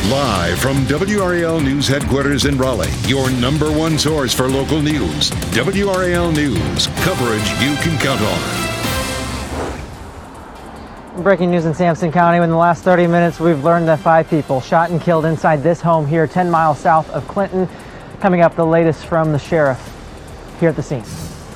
Live from WRAL News Headquarters in Raleigh, your number one source for local news. WRAL News, coverage you can count on. Breaking news in Sampson County. In the last 30 minutes, we've learned that 5 people shot and killed inside this home here 10 miles south of Clinton. Coming up, the latest from the sheriff here at the scene.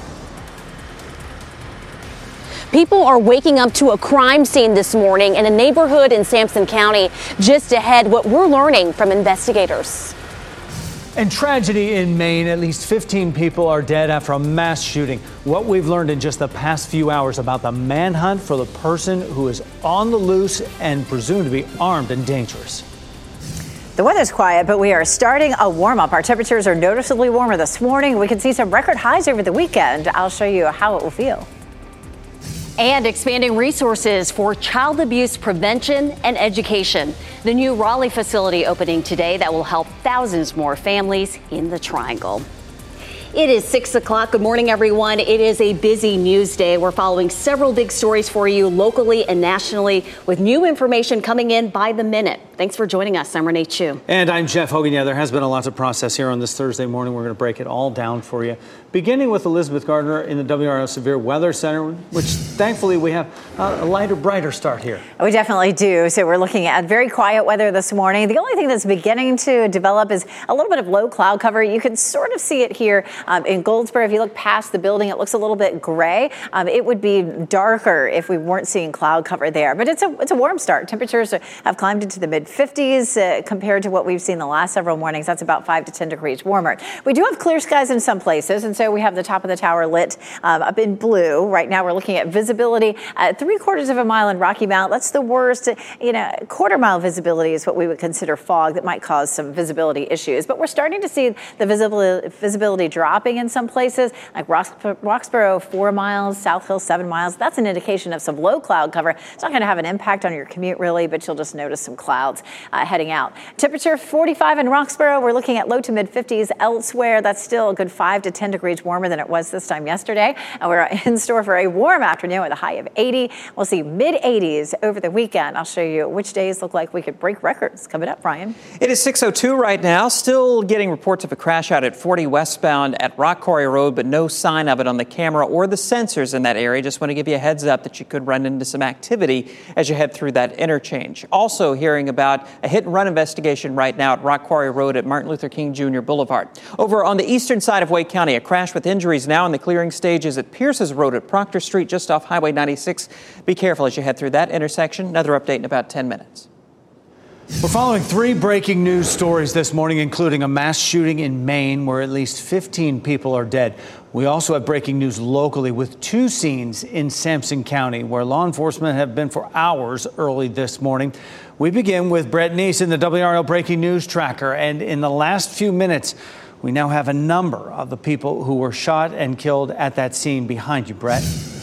People are waking up to a crime scene this morning in a neighborhood in Sampson County. Just ahead, what we're learning from investigators. And tragedy in Maine. At least 15 people are dead after a mass shooting. What we've learned in just the past few hours about the manhunt for the person who is on the loose and presumed to be armed and dangerous. The weather's quiet, but we are starting a warm-up. Our temperatures are noticeably warmer this morning. We can see some record highs over the weekend. I'll show you how it will feel. And expanding resources for child abuse prevention and education. The new Raleigh facility opening today that will help thousands more families in the Triangle. It is 6 o'clock. Good morning, everyone. It is a busy news day. We're following several big stories for you locally and nationally with new information coming in by the minute. Thanks for joining us. I'm Renee Chu. And I'm Jeff Hogan. Yeah, there has been a lot to process here on this Thursday morning. We're going to break it all down for you. Beginning with Elizabeth Gardner in the WRAL Severe Weather Center, which thankfully we have a lighter, brighter start here. We definitely do. So we're looking at very quiet weather this morning. The only thing that's beginning to develop is a little bit of low cloud cover. You can sort of see it here in Goldsboro. If you look past the building, it looks a little bit gray. It would be darker if we weren't seeing cloud cover there. But it's a warm start. Temperatures have climbed into the mid-50s compared to what we've seen the last several mornings. That's about 5 to 10 degrees warmer. We do have clear skies in some places, and so we have the top of the tower lit up in blue. Right now we're looking at visibility at 3/4 of a mile in Rocky Mount. That's the worst. Quarter-mile visibility is what we would consider fog that might cause some visibility issues. But we're starting to see the visibility dropping in some places, like Roxborough 4 miles, South Hill 7 miles. That's an indication of some low cloud cover. It's not going to have an impact on your commute really, but you'll just notice some clouds heading out. Temperature 45 in Roxborough. We're looking at low to mid-50s elsewhere. That's still a good 5 to 10 degrees warmer than it was this time yesterday. And we're in store for a warm afternoon with a high of 80. We'll see mid-80s over the weekend. I'll show you which days look like we could break records. Coming up, Brian. It is 6:02 right now. Still getting reports of a crash out at 40 westbound at Rock Quarry Road, but no sign of it on the camera or the sensors in that area. Just want to give you a heads up that you could run into some activity as you head through that interchange. Also hearing about a hit-and-run investigation right now at Rock Quarry Road at Martin Luther King Jr. Boulevard. Over on the eastern side of Wake County, a crash with injuries now in the clearing stages at Pierce's Road at Proctor Street, just off Highway 96. Be careful as you head through that intersection. Another update in about 10 minutes. We're following 3 breaking news stories this morning, including a mass shooting in Maine where at least 15 people are dead. We also have breaking news locally with 2 scenes in Sampson County where law enforcement have been for hours early this morning. We begin with Brett Neese in the WRAL Breaking News Tracker. And in the last few minutes, we now have a number of the people who were shot and killed at that scene behind you, Brett.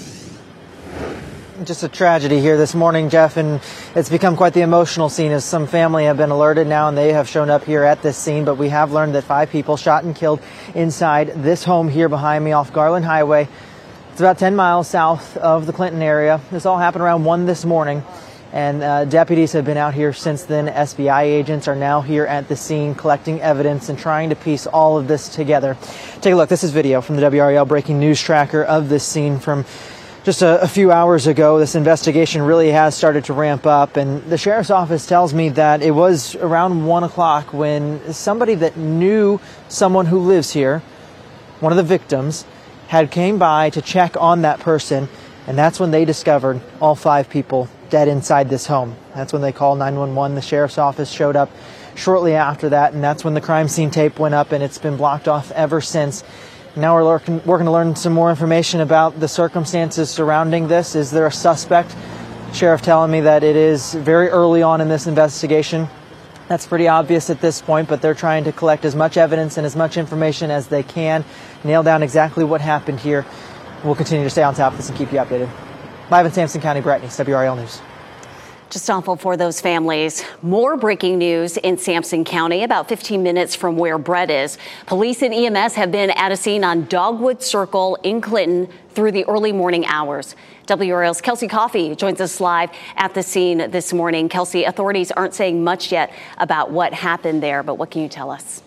Just a tragedy here this morning, Jeff, and it's become quite the emotional scene as some family have been alerted now and they have shown up here at this scene. But we have learned that 5 people shot and killed inside this home here behind me off Garland Highway. It's about 10 miles south of the Clinton area. This all happened around 1 this morning, and deputies have been out here since then. SBI agents are now here at the scene collecting evidence and trying to piece all of this together. Take a look. This is video from the WRAL Breaking News Tracker of this scene from just a few hours ago. This investigation really has started to ramp up, and the sheriff's office tells me that it was around 1 o'clock when somebody that knew someone who lives here, one of the victims, had came by to check on that person, and that's when they discovered all 5 people dead inside this home. That's when they called 911. The sheriff's office showed up shortly after that, and that's when the crime scene tape went up, and it's been blocked off ever since. Now we're working to learn some more information about the circumstances surrounding this. Is there a suspect? Sheriff telling me that it is very early on in this investigation. That's pretty obvious at this point, but they're trying to collect as much evidence and as much information as they can, nail down exactly what happened here. We'll continue to stay on top of this and keep you updated. Live in Sampson County, Brett Neese, WRAL News. Just awful for those families. More breaking news in Sampson County, about 15 minutes from where Brett is. Police and EMS have been at a scene on Dogwood Circle in Clinton through the early morning hours. WRAL's Kelsey Coffey joins us live at the scene this morning. Kelsey, authorities aren't saying much yet about what happened there, but what can you tell us?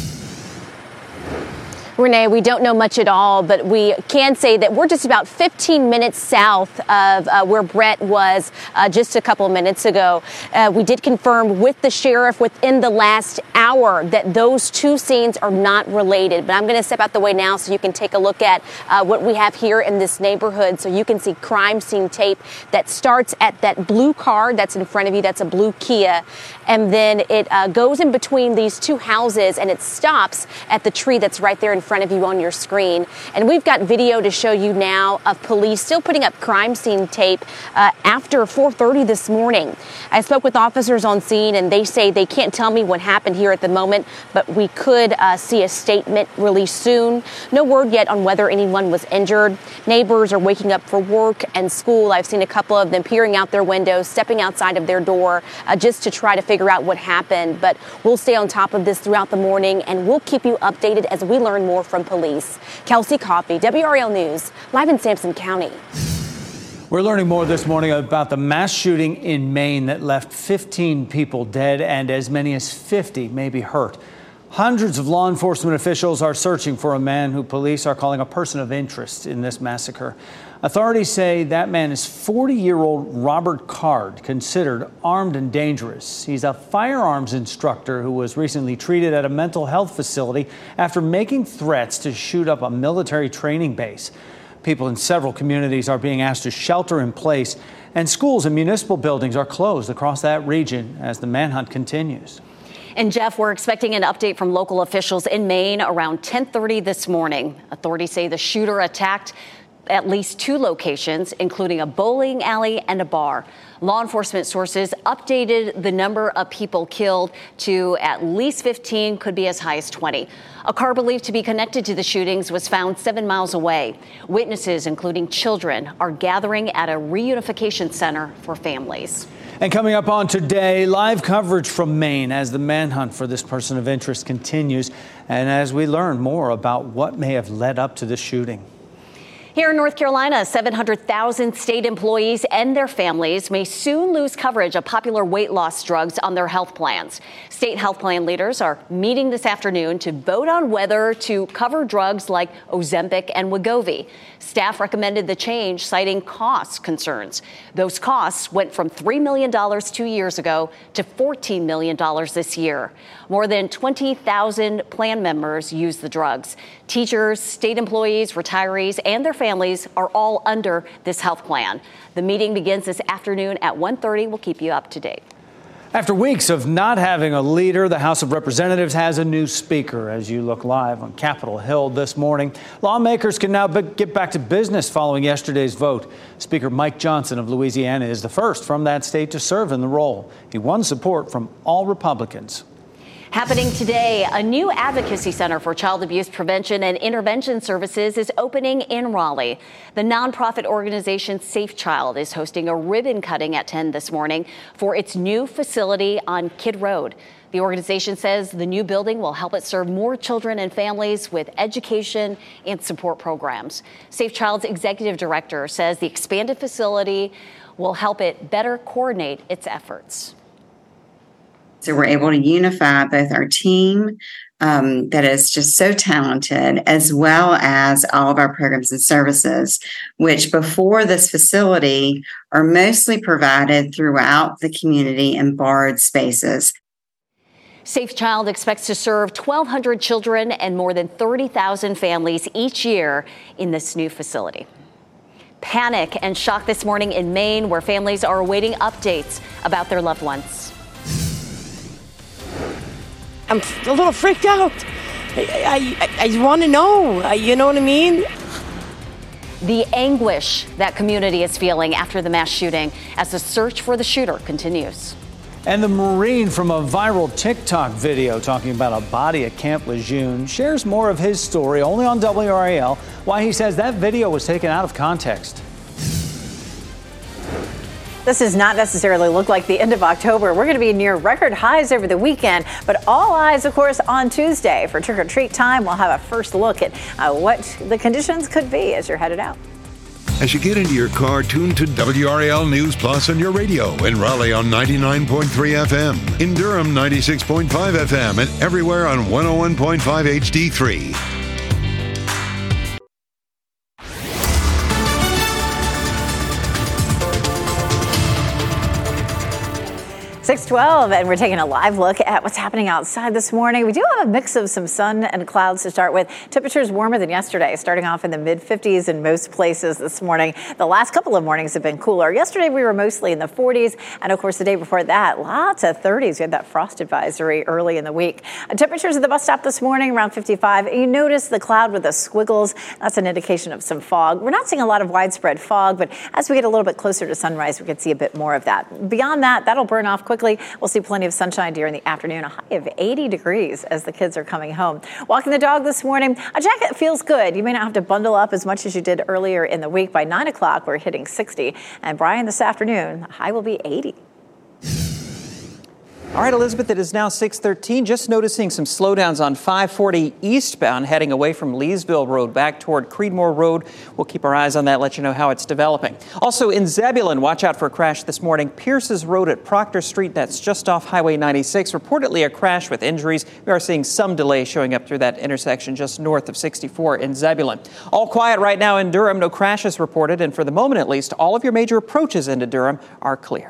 Renee, we don't know much at all, but we can say that we're just about 15 minutes south of where Brett was just a couple of minutes ago. We did confirm with the sheriff within the last hour that those two scenes are not related. But I'm going to step out the way now so you can take a look at what we have here in this neighborhood. So you can see crime scene tape that starts at that blue car that's in front of you. That's a blue Kia. And then it goes in between these two houses and it stops at the tree that's right there in front of you on your screen. And we've got video to show you now of police still putting up crime scene tape after 4:30 this morning. I spoke with officers on scene and they say they can't tell me what happened here at the moment, but we could see a statement released soon. No word yet on whether anyone was injured. Neighbors are waking up for work and school. I've seen a couple of them peering out their windows, stepping outside of their door just to try to figure out what happened. But we'll stay on top of this throughout the morning and we'll keep you updated as we learn more from police. Kelsey Coffey, WRAL News, live in Sampson County. We're learning more this morning about the mass shooting in Maine that left 15 people dead and as many as 50 may be hurt. Hundreds of law enforcement officials are searching for a man who police are calling a person of interest in this massacre. Authorities say that man is 40-year-old Robert Card, considered armed and dangerous. He's a firearms instructor who was recently treated at a mental health facility after making threats to shoot up a military training base. People in several communities are being asked to shelter in place, and schools and municipal buildings are closed across that region as the manhunt continues. And Jeff, we're expecting an update from local officials in Maine around 10:30 this morning. Authorities say the shooter attacked at least two locations, including a bowling alley and a bar. Law enforcement sources updated the number of people killed to at least 15, could be as high as 20. A car believed to be connected to the shootings was found 7 miles away. Witnesses, including children, are gathering at a reunification center for families. And coming up on Today, live coverage from Maine as the manhunt for this person of interest continues and as we learn more about what may have led up to the shooting. Here in North Carolina, 700,000 state employees and their families may soon lose coverage of popular weight loss drugs on their health plans. State health plan leaders are meeting this afternoon to vote on whether to cover drugs like Ozempic and Wegovy. Staff recommended the change, citing cost concerns. Those costs went from $3 million 2 years ago to $14 million this year. More than 20,000 plan members use the drugs. Teachers, state employees, retirees, and their families are all under this health plan. The meeting begins this afternoon at 1:30. We'll keep you up to date. After weeks of not having a leader, the House of Representatives has a new speaker. As you look live on Capitol Hill this morning, lawmakers can now get back to business following yesterday's vote. Speaker Mike Johnson of Louisiana is the first from that state to serve in the role. He won support from all Republicans. Happening today, a new advocacy center for child abuse prevention and intervention services is opening in Raleigh. The nonprofit organization Safe Child is hosting a ribbon cutting at 10 this morning for its new facility on Kidd Road. The organization says the new building will help it serve more children and families with education and support programs. Safe Child's executive director says the expanded facility will help it better coordinate its efforts. So we're able to unify both our team that is just so talented, as well as all of our programs and services, which before this facility are mostly provided throughout the community in barred spaces. Safe Child expects to serve 1,200 children and more than 30,000 families each year in this new facility. Panic and shock this morning in Maine, where families are awaiting updates about their loved ones. I'm a little freaked out. I want to know, you know what I mean? The anguish that community is feeling after the mass shooting as the search for the shooter continues. And the Marine from a viral TikTok video talking about a body at Camp Lejeune shares more of his story only on WRAL, why he says that video was taken out of context. This does not necessarily look like the end of October. We're going to be near record highs over the weekend, but all eyes, of course, on Tuesday. For trick-or-treat time, we'll have a first look at what the conditions could be as you're headed out. As you get into your car, tune to WRAL News Plus on your radio. In Raleigh on 99.3 FM. In Durham, 96.5 FM. And everywhere on 101.5 HD3. 6:12, and we're taking a live look at what's happening outside this morning. We do have a mix of some sun and clouds to start with. Temperatures warmer than yesterday, starting off in the mid-50s in most places this morning. The last couple of mornings have been cooler. Yesterday, we were mostly in the 40s, and of course, the day before that, lots of 30s. We had that frost advisory early in the week. Temperatures at the bus stop this morning, around 55. You notice the cloud with the squiggles. That's an indication of some fog. We're not seeing a lot of widespread fog, but as we get a little bit closer to sunrise, we can see a bit more of that. Beyond that, that'll burn off quickly. We'll see plenty of sunshine during the afternoon, a high of 80 degrees as the kids are coming home. Walking the dog this morning, a jacket feels good. You may not have to bundle up as much as you did earlier in the week. By 9 o'clock, we're hitting 60. And Brian, this afternoon, the high will be 80. All right, Elizabeth, it is now 6:13. Just noticing some slowdowns on 540 eastbound heading away from Leesville Road back toward Creedmoor Road. We'll keep our eyes on that, let you know how it's developing. Also in Zebulon, watch out for a crash this morning. Pierce's Road at Proctor Street, that's just off Highway 96. Reportedly a crash with injuries. We are seeing some delay showing up through that intersection just north of 64 in Zebulon. All quiet right now in Durham. No crashes reported. And for the moment, at least, all of your major approaches into Durham are clear.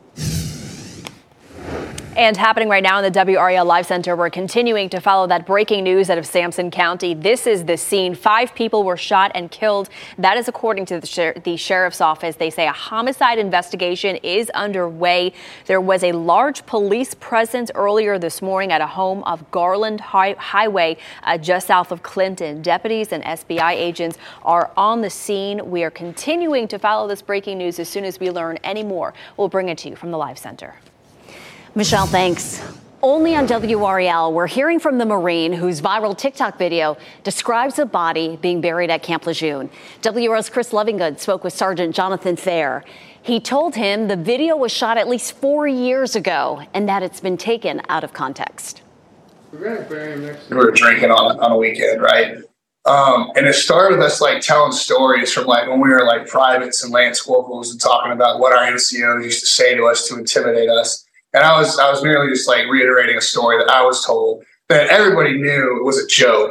And happening right now in the WRAL Live Center, we're continuing to follow that breaking news out of Sampson County. This is the scene. 5 people were shot and killed. That is according to the sheriff's office. They say a homicide investigation is underway. There was a large police presence earlier this morning at a home of Garland Highway just south of Clinton. Deputies and SBI agents are on the scene. We are continuing to follow this breaking news. As soon as we learn any more, we'll bring it to you from the Live Center. Michelle, thanks. Only on WRAL, we're hearing from the Marine whose viral TikTok video describes a body being buried at Camp Lejeune. WRAL's Chris Lovingood spoke with Sergeant Jonathan Thayer. He told him the video was shot at least 4 years ago and that it's been taken out of context. We were drinking on a weekend, right? And it started with us telling stories from when we were privates and Lance Corporals and talking about what our NCOs used to say to us to intimidate us. And I was merely just reiterating a story that I was told that everybody knew it was a joke.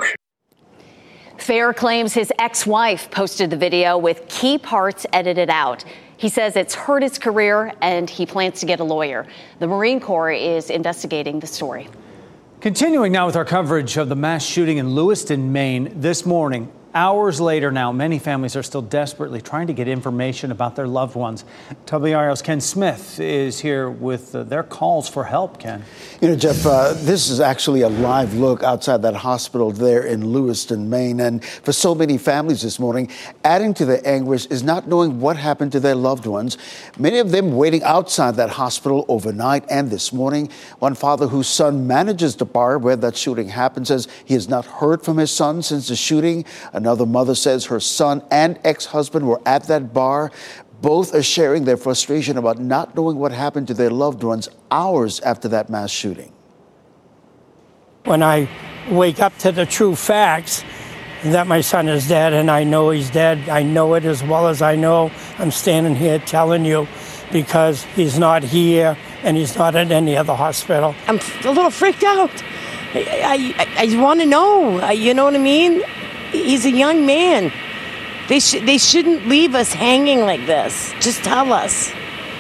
Thayer claims his ex-wife posted the video with key parts edited out. He says it's hurt his career and he plans to get a lawyer. The Marine Corps is investigating the story. Continuing now with our coverage of the mass shooting in Lewiston, Maine this morning. Hours later now, many families are still desperately trying to get information about their loved ones. WRAL's Ken Smith is here with their calls for help, Ken. You know, Jeff, this is actually a live look outside that hospital there in Lewiston, Maine. And for so many families this morning, adding to the anguish is not knowing what happened to their loved ones. Many of them waiting outside that hospital overnight and this morning. One father whose son manages the bar where that shooting happened says he has not heard from his son since the shooting. Another mother says her son and ex-husband were at that bar. Both are sharing their frustration about not knowing what happened to their loved ones hours after that mass shooting. When I wake up to the true facts that my son is dead and I know he's dead, I know it as well as I know. I'm standing here telling you because he's not here and he's not at any other hospital. I'm a little freaked out. I want to know, you know what I mean? He's a young man. They shouldn't leave us hanging like this. Just tell us.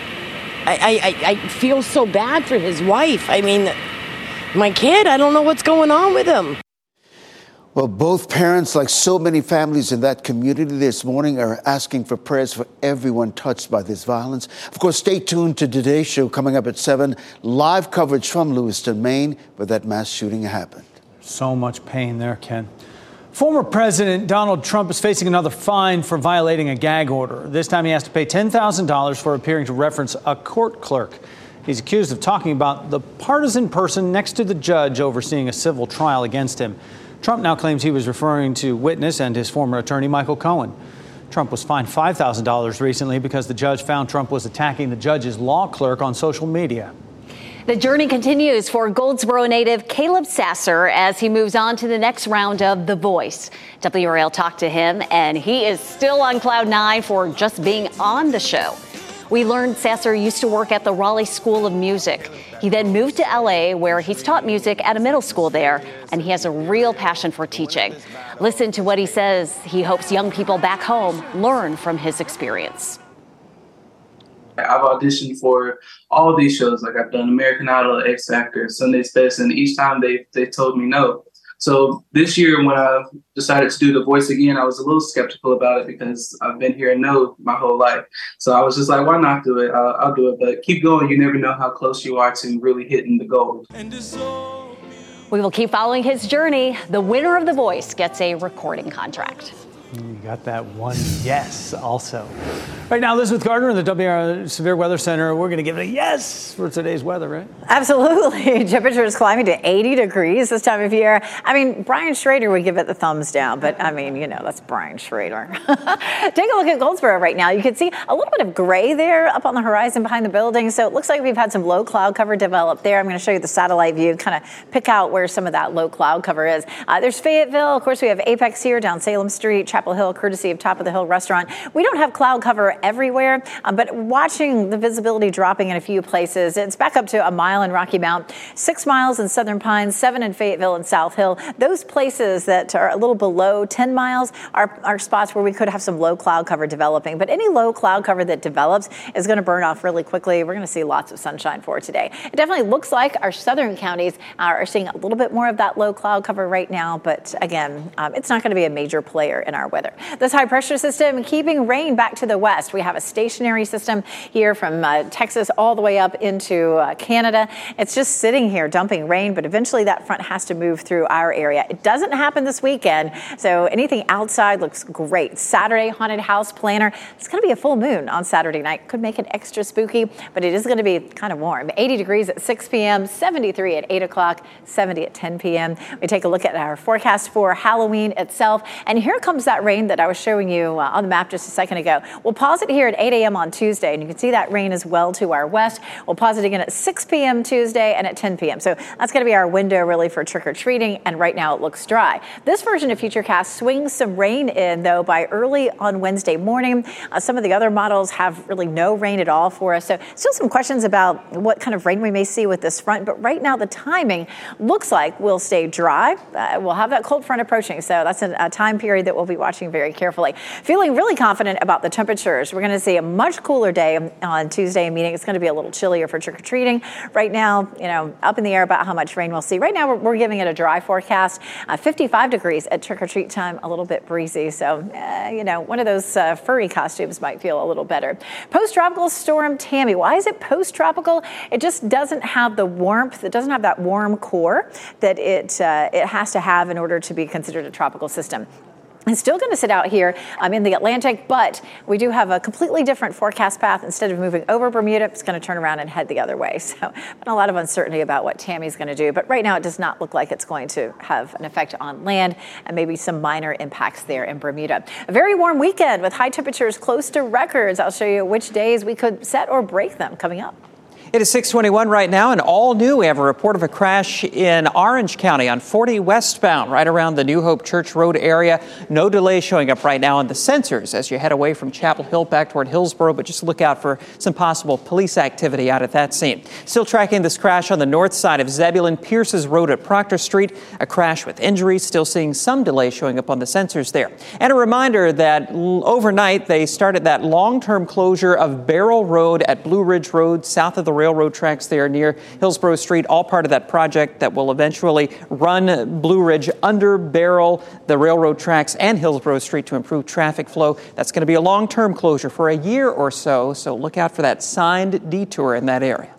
I feel so bad for his wife. I mean, my kid, I don't know what's going on with him. Well, both parents, like so many families in that community this morning, are asking for prayers for everyone touched by this violence. Of course, stay tuned to today's show coming up at 7. Live coverage from Lewiston, Maine, where that mass shooting happened. So much pain there, Ken. Former President Donald Trump is facing another fine for violating a gag order. This time he has to pay $10,000 for appearing to reference a court clerk. He's accused of talking about the partisan person next to the judge overseeing a civil trial against him. Trump now claims he was referring to witness and his former attorney, Michael Cohen. Trump was fined $5,000 recently because the judge found Trump was attacking the judge's law clerk on social media. The journey continues for Goldsboro native Caleb Sasser as he moves on to the next round of The Voice. WRAL talked to him, and he is still on cloud nine for just being on the show. We learned Sasser used to work at the Raleigh School of Music. He then moved to LA, where he's taught music at a middle school there, and he has a real passion for teaching. Listen to what he says. He hopes young people back home learn from his experience. I've auditioned for all of these shows. Like I've done American Idol, X Factor, Sunday's Best, and each time they told me no. So this year when I decided to do The Voice again, I was a little skeptical about it because I've been hearing no my whole life. So I was just like, why not do it? I'll do it. But keep going. You never know how close you are to really hitting the goal. We will keep following his journey. The winner of The Voice gets a recording contract. You got that one yes also. Right now, Elizabeth Gardner in the WRAL Severe Weather Center. We're going to give it a yes for today's weather, right? Absolutely. Temperatures climbing to 80 degrees this time of year. I mean, Brian Schrader would give it the thumbs down, but I mean, that's Brian Schrader. Take a look at Goldsboro right now. You can see a little bit of gray there up on the horizon behind the building. So it looks like we've had some low cloud cover develop there. I'm going to show you the satellite view, kind of pick out where some of that low cloud cover is. There's Fayetteville. Of course, we have Apex here down Salem Street, Chapel Hill, courtesy of Top of the Hill Restaurant. We don't have cloud cover everywhere, but watching the visibility dropping in a few places. It's back up to a mile in Rocky Mount, 6 miles in Southern Pines, 7 in Fayetteville and South Hill. Those places that are a little below 10 miles are spots where we could have some low cloud cover developing. But any low cloud cover that develops is going to burn off really quickly. We're going to see lots of sunshine for today. It definitely looks like our southern counties are seeing a little bit more of that low cloud cover right now. But again, it's not going to be a major player in our weather. This high pressure system keeping rain back to the west. We have a stationary system here from Texas all the way up into Canada. It's just sitting here dumping rain, but eventually that front has to move through our area. It doesn't happen this weekend, so anything outside looks great. Saturday, haunted house planner. It's going to be a full moon on Saturday night. Could make it extra spooky, but it is going to be kind of warm. 80 degrees at 6 p.m., 73 at 8 o'clock, 70 at 10 p.m. We take a look at our forecast for Halloween itself, and here comes that rain that I was showing you on the map just a second ago. We'll pause it here at 8 a.m. on Tuesday, and you can see that rain as well to our west. We'll pause it again at 6 p.m. Tuesday and at 10 p.m. So that's going to be our window really for trick-or-treating, and right now it looks dry. This version of Futurecast swings some rain in, though, by early on Wednesday morning. Some of the other models have really no rain at all for us, so still some questions about what kind of rain we may see with this front, but right now the timing looks like we'll stay dry. We'll have that cold front approaching, so that's a time period that we'll be watching very carefully. Feeling really confident about the temperatures. We're going to see a much cooler day on Tuesday, meaning it's going to be a little chillier for trick-or-treating. Right now, up in the air about how much rain we'll see. Right now, we're giving it a dry forecast. 55 degrees at trick-or-treat time, a little bit breezy. So, one of those furry costumes might feel a little better. Post-tropical storm Tammy. Why is it post-tropical? It just doesn't have the warmth. It doesn't have that warm core that it has to have in order to be considered a tropical system. It's still going to sit out here in the Atlantic, but we do have a completely different forecast path. Instead of moving over Bermuda, it's going to turn around and head the other way. So a lot of uncertainty about what Tammy's going to do. But right now, it does not look like it's going to have an effect on land, and maybe some minor impacts there in Bermuda. A very warm weekend with high temperatures close to records. I'll show you which days we could set or break them coming up. It is 6:21 right now, and all new. We have a report of a crash in Orange County on 40 westbound, right around the New Hope Church Road area. No delay showing up right now on the sensors as you head away from Chapel Hill back toward Hillsboro, but just look out for some possible police activity out at that scene. Still tracking this crash on the north side of Zebulon Pierce's Road at Proctor Street. A crash with injuries, still seeing some delay showing up on the sensors there. And a reminder that overnight they started that long-term closure of Barrel Road at Blue Ridge Road, south of the railroad tracks there near Hillsboro Street, all part of that project that will eventually run Blue Ridge under Barrel, the railroad tracks, and Hillsboro Street to improve traffic flow. That's going to be a long-term closure for a year or so look out for that signed detour in that area.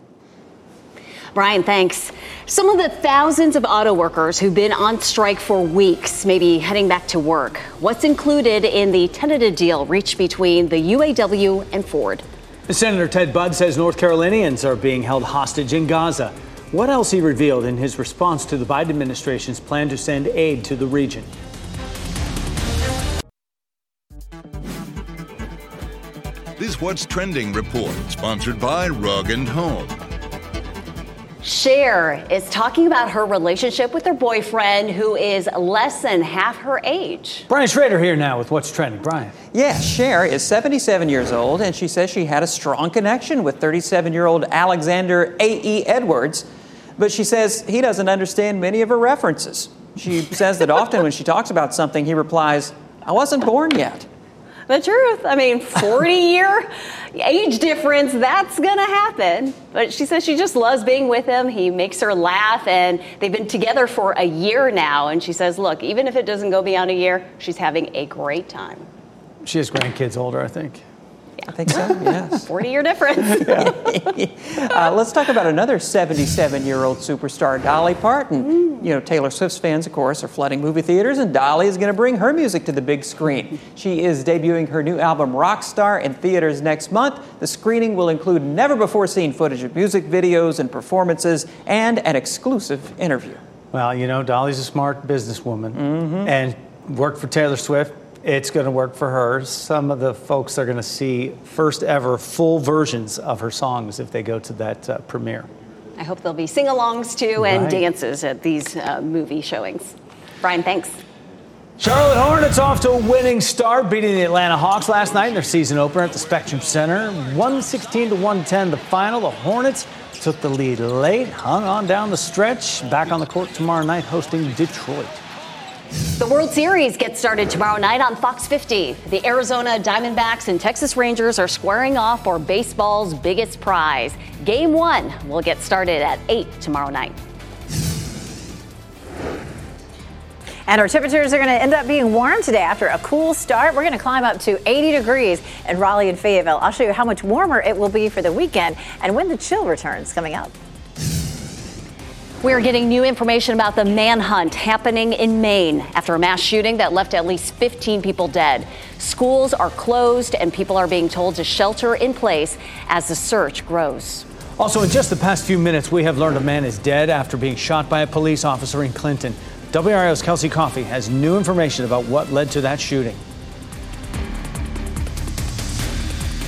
Brian, thanks. Some of the thousands of auto workers who've been on strike for weeks may be heading back to work. What's included in the tentative deal reached between the UAW and Ford? Senator Ted Budd says North Carolinians are being held hostage in Gaza. What else he revealed in his response to the Biden administration's plan to send aid to the region. This What's Trending report, sponsored by Rug & Home. Cher is talking about her relationship with her boyfriend, who is less than half her age. Brian Schrader here now with What's Trending. Brian. Yeah, Cher is 77 years old, and she says she had a strong connection with 37-year-old Alexander A.E. Edwards, but she says he doesn't understand many of her references. She says that often when she talks about something, he replies, "I wasn't born yet." The truth. I mean, 40-year age difference, that's going to happen. But she says she just loves being with him. He makes her laugh, and they've been together for a year now. And she says, look, even if it doesn't go beyond a year, she's having a great time. She has grandkids older, I think. I think so, yes. 40-year difference. Let's talk about another 77-year-old superstar, Dolly Parton. You know, Taylor Swift's fans, of course, are flooding movie theaters, and Dolly is going to bring her music to the big screen. She is debuting her new album, Rockstar, in theaters next month. The screening will include never-before-seen footage of music videos and performances and an exclusive interview. Well, you know, Dolly's a smart businesswoman and worked for Taylor Swift. It's going to work for her. Some of the folks are going to see first ever full versions of her songs if they go to that premiere. I hope there'll be sing-alongs too and dances at these movie showings. Brian, thanks. Charlotte Hornets off to a winning start, beating the Atlanta Hawks last night in their season opener at the Spectrum Center. 116-110 the final. The Hornets took the lead late, hung on down the stretch. Back on the court tomorrow night hosting Detroit. The World Series gets started tomorrow night on Fox 50. The Arizona Diamondbacks and Texas Rangers are squaring off for baseball's biggest prize. Game 1 will get started at 8 tomorrow night. And our temperatures are going to end up being warm today after a cool start. We're going to climb up to 80 degrees in Raleigh and Fayetteville. I'll show you how much warmer it will be for the weekend and when the chill returns coming up. We're getting new information about the manhunt happening in Maine after a mass shooting that left at least 15 people dead. Schools are closed and people are being told to shelter in place as the search grows. Also, in just the past few minutes, we have learned a man is dead after being shot by a police officer in Clinton. WRAL's Kelsey Coffey has new information about what led to that shooting.